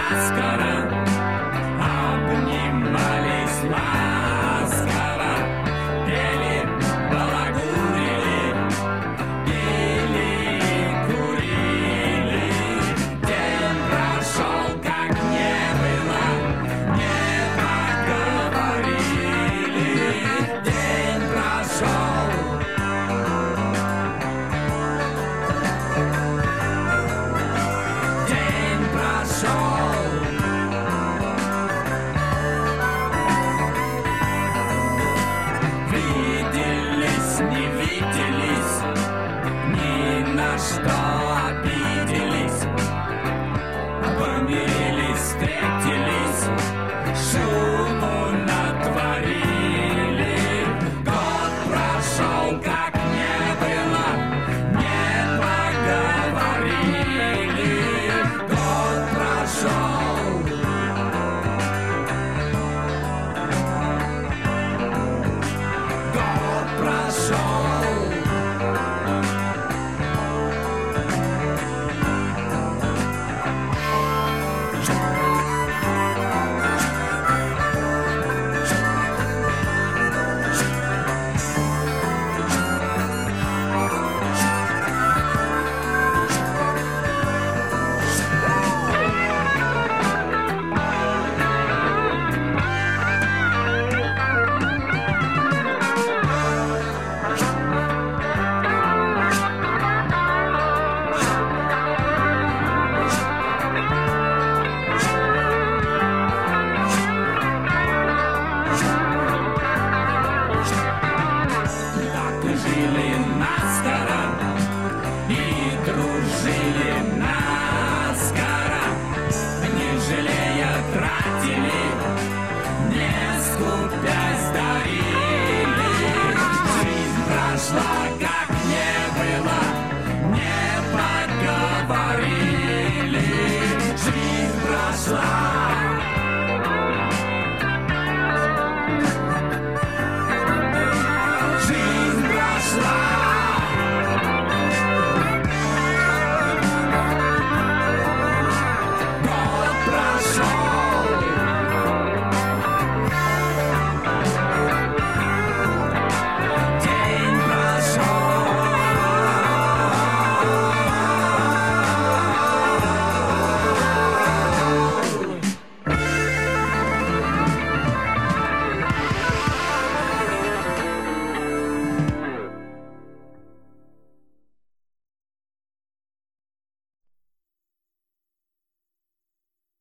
наскоро, обнимались ласково, пели, балагурили, пили, курили. День прошел, как не было, не поговорили. День прошел. День прошел. Виделись, не виделись, ни на что обиделись. Помирились, встретились, шуму натворили. Год прошел, как не было, не поговорили. Год прошел. Год прошел. Так и жили наскоро, и дружили наскоро, не жалея тратили, не скупясь дарили. Жизнь прошла, как не было, не поговорили.